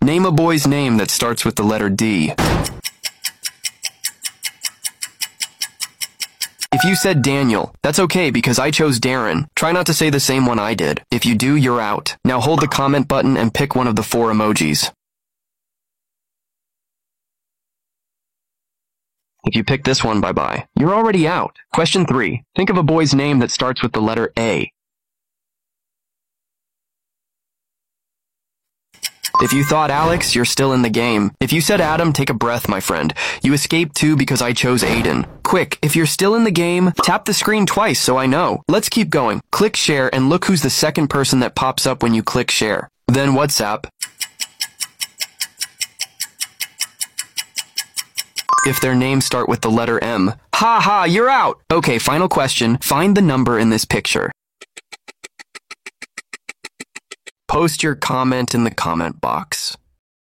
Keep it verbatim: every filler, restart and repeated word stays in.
Name a boy's name that starts with the letter D. If you said Daniel, that's okay because I chose Darren. Try not to say the same one I did. If you do, you're out. Now hold the comment button and pick one of the four emojis. If you pick this one, bye-bye. You're already out. Question three. Think of a boy's name that starts with the letter A. If you thought Alex, you're still in the game. If you said Adam, take a breath, my friend. You escaped too because I chose Aiden. Quick, if you're still in the game, tap the screen twice so I know. Let's keep going. Click share and look who's the second person that pops up when you click share. Then WhatsApp. If their names start with the letter M. Ha ha, you're out! Okay, final question. Find the number in this picture. Post your comment in the comment box.